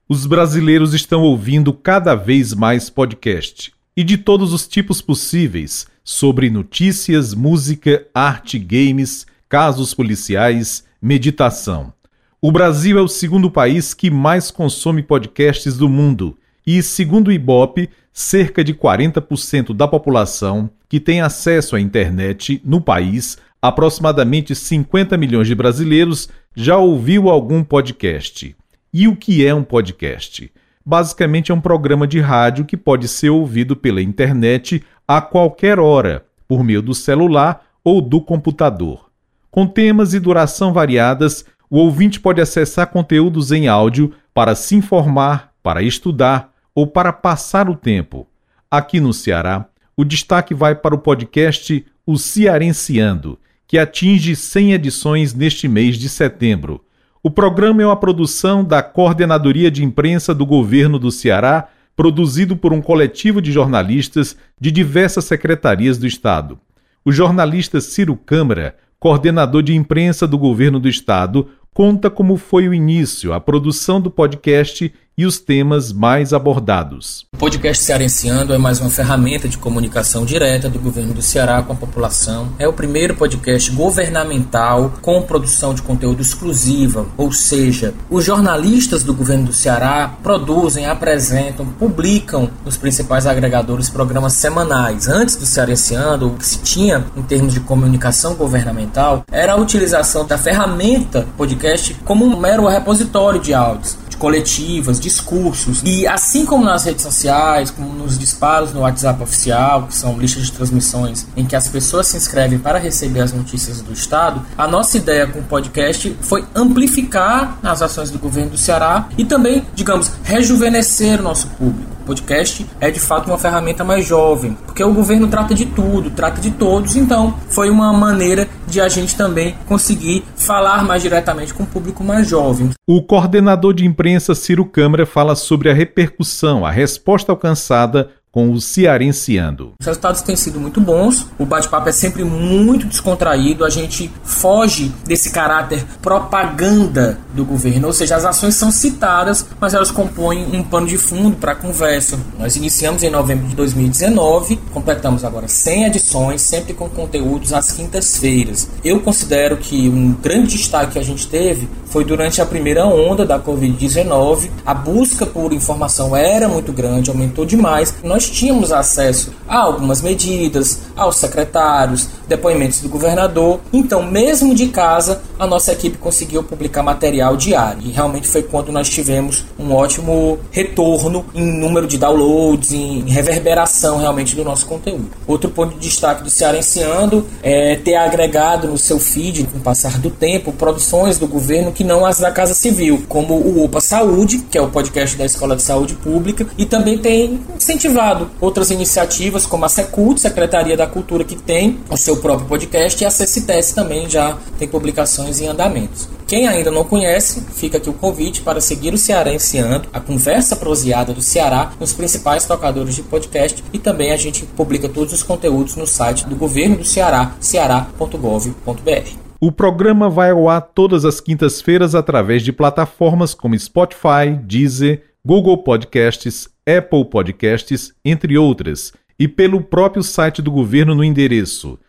Os brasileiros estão ouvindo cada vez mais podcast, e de todos os tipos possíveis, sobre notícias, música, arte, games, casos policiais, meditação. O Brasil é o segundo país que mais consome podcasts do mundo e, segundo o Ibope, cerca de 40% da população que tem acesso à internet no país, aproximadamente 50 milhões de brasileiros, já ouviu algum podcast. E o que é um podcast? Basicamente é um programa de rádio que pode ser ouvido pela internet a qualquer hora, por meio do celular ou do computador. Com temas e duração variadas, o ouvinte pode acessar conteúdos em áudio para se informar, para estudar ou para passar o tempo. Aqui no Ceará, o destaque vai para o podcast O Cearenciando, que atinge 100 edições neste mês de setembro. O programa é uma produção da Coordenadoria de Imprensa do Governo do Ceará, produzido por um coletivo de jornalistas de diversas secretarias do Estado. O jornalista Ciro Câmara, coordenador de imprensa do Governo do Estado, conta como foi o início, a produção do podcast e os temas mais abordados. O podcast Cearenciando é mais uma ferramenta de comunicação direta do governo do Ceará com a população. É o primeiro podcast governamental com produção de conteúdo exclusiva, ou seja, os jornalistas do governo do Ceará produzem, apresentam, publicam nos principais agregadores programas semanais. Antes do Cearenciando, o que se tinha em termos de comunicação governamental era a utilização da ferramenta podcast como um mero repositório de áudios, coletivas, discursos, e assim como nas redes sociais, como nos disparos no WhatsApp oficial, que são listas de transmissões em que as pessoas se inscrevem para receber as notícias do Estado, a nossa ideia com o podcast foi amplificar as ações do governo do Ceará e também, digamos, rejuvenescer o nosso público. O podcast é de fato uma ferramenta mais jovem, porque o governo trata de tudo, trata de todos, então foi uma maneira de a gente também conseguir falar mais diretamente com o público mais jovem. O coordenador de imprensa Ciro Câmara fala sobre a repercussão, a resposta alcançada com o Cearenciando. Os resultados têm sido muito bons, o bate-papo é sempre muito descontraído, a gente foge desse caráter propaganda do governo, ou seja, as ações são citadas, mas elas compõem um pano de fundo para a conversa. Nós iniciamos em novembro de 2019, completamos agora 100 edições, sempre com conteúdos às quintas-feiras. Eu considero que um grande destaque que a gente teve foi durante a primeira onda da Covid-19, a busca por informação era muito grande, aumentou demais. Nós tínhamos acesso a algumas medidas, aos secretários, depoimentos do governador. Então, mesmo de casa, a nossa equipe conseguiu publicar material diário. E realmente foi quando nós tivemos um ótimo retorno em número de downloads, em reverberação realmente do nosso conteúdo. Outro ponto de destaque do Cearenciando é ter agregado no seu feed, com o passar do tempo, produções do governo que não as da Casa Civil, como o Opa Saúde, que é o podcast da Escola de Saúde Pública, e também tem incentivado outras iniciativas como a Secult, Secretaria da Cultura, que tem o seu próprio podcast, e a CCTS também já tem publicações em andamentos. Quem ainda não conhece, fica aqui o convite para seguir o Cearenciando, a conversa proseada do Ceará, nos principais tocadores de podcast, e também a gente publica todos os conteúdos no site do Governo do Ceará, ceará.gov.br. O programa vai ao ar todas as quintas-feiras através de plataformas como Spotify, Deezer, Google Podcasts, Apple Podcasts, entre outras, e pelo próprio site do governo no endereço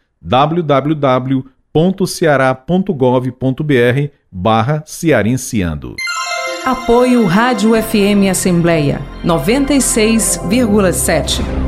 www.ceará.gov.br/cearenciando. Apoio Rádio FM Assembleia 96,7.